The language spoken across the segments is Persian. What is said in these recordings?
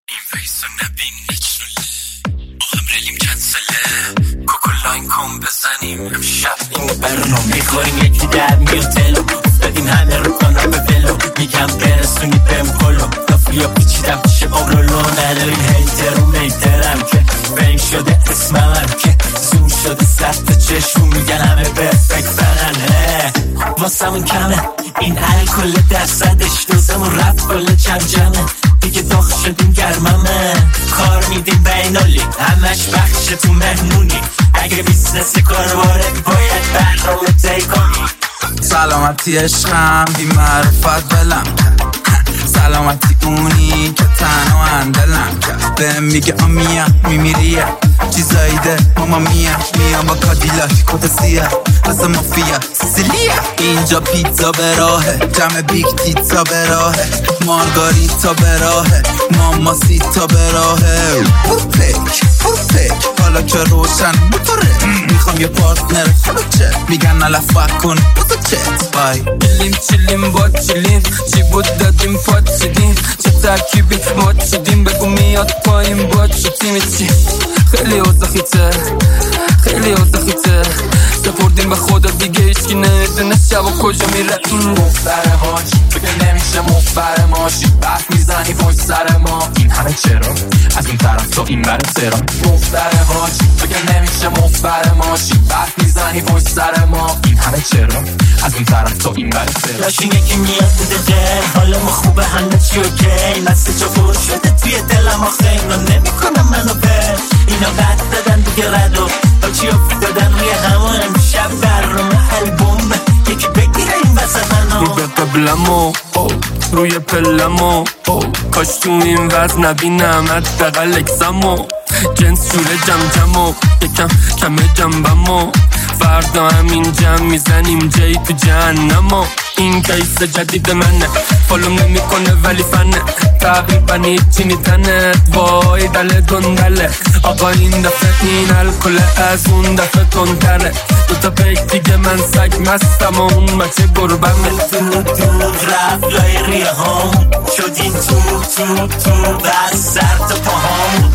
این فیس رو نبین نچرله آهم رلیم کنسله کوکولاین کن بزنیم امشب اینو برنو میخوریم یکی در میوتلو افتادیم همه رو کن را به ولو میگم برسونی بهم کلو دافیا پیچیدم پیش اورولو نداریم هیتر و میترم که بین شده اسمم که زوم شده سخت چشم میگن همه پرفکت فرنه واسمون کمه این الکل درصدش دوزمون رفت بالا جمجمه دیگه داغ شدیم گرممه کار میدیم بینالی همش بخشه تو مهمونی اگه بیزنس کارواره باید برنامه طی کنی سلامتی عشقم بی معرفت بلم سلامتی اونی که تنها اندلم کرد بهم میگه آمیم میمیریه چیزایی ده ماما میام با کادیلاک کت سیاه واسه مافیا سیسیلیه اینجا پیتزا به راهه جمع بیگ تیتزا به راهه مارگاریتا به راهه ماماسیتا به راهه پرپک حالا که روشن موتوره میخوام یه پارتنر فلوچه میگن نلفت کن بزا چت بای چیلیم با چیلیم چی بود دادیم پاچیدیم چه ترکیبی ما چیدیم بگو میاد پایین با چی تیمی چی خیلی اوزاخیته سپردیم به خدا دیگه هیچکی نمیدونه شب و کجا میره این مفتر حاجی بگه نمیشه مفتر ماشی بحث میزنی پشت سر ما این همه چرا از اون طرف تو این بره ترا مفتر حاجی بگه نمیشه مفتر ماشی بحث میزنی پشت سر ما این همه چرا از اون طرف تو این بره ترا لاشین یکی میاد بوده دل حالا ما خوبه همه چی اوکی مسته جا پر شده توی دلم آخه اینا نمیکنم منو بر اینا بد دادن دیگه ردو چی افتادن روی همون امشب برنامه البوم یکی بگیره این وسط منو رو به قبلمو روی پلمو کاش تو این وزن نبینم حداقل اکسمو جنس شوره جمجمو یکم کمه جنبمو فردا همین جمع میزنیم جایی تو جهنمو این کیس جدید منه فالوم نمیکنه ولی فنه تقریبا هیچی میتنه وای دل گندله آقا این دفعه این الکل از اون دفعه تندره دوتا پیک دیگه من سگ مستم و اون بچه گربمه دور رفت لای ریه هامون شدیم تو بس سر تا پاهامون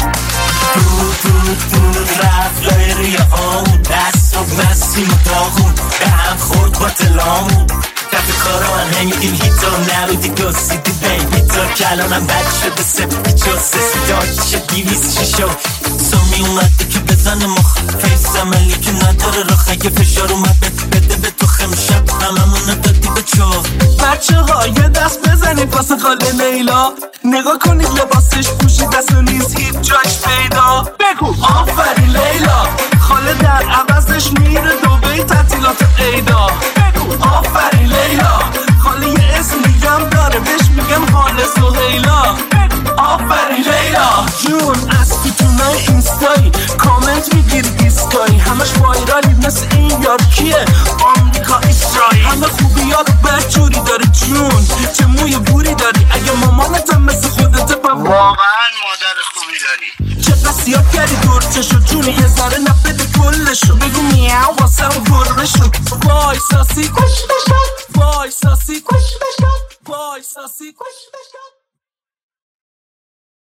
دور رفت لای ریه هامون دست و مستیم و داغون به هم خورد با تلامون دفعه کارا من همیدیم هیتا نبودی دوستیدی بیبی تا کلانم بد شده سپی جو سسی داشت شد 200 شو سامی اومده که بزنه مخ فیس عملی که نداره رخ اگه فشار اومد بده به تو خمشب هممونو دادی به چو بچه ها یه دست بزنید واسه خاله لیلا نگاه کنید لباسش پوشید دست و نیز هیچ جاش پیدا بگو آفرین لیلا خاله در عوضش میره دوبی تعطیلات عیدا بگو آفرین لیلا خاله یه اسم میگم داره بهش میگم خاله سهیلا آفرین لیلا جون از پیتونای اینستایی کامنت میگیری دیسکایی همش وایرالی مثل این یار کیه آمریکا اسرائیل همه خوبی ها رو بدجوری داره جون چه موی بوری داری اگه مامانتم مثل خودت واقعا مادر خوبی داری چه قصیاب کردی دور چشو جونی یه ذره نبده کلشو بگو میاو واسه اون گربشو وای ساسی کش بشن وای ساسی کش بشن وای ساسی کش بشن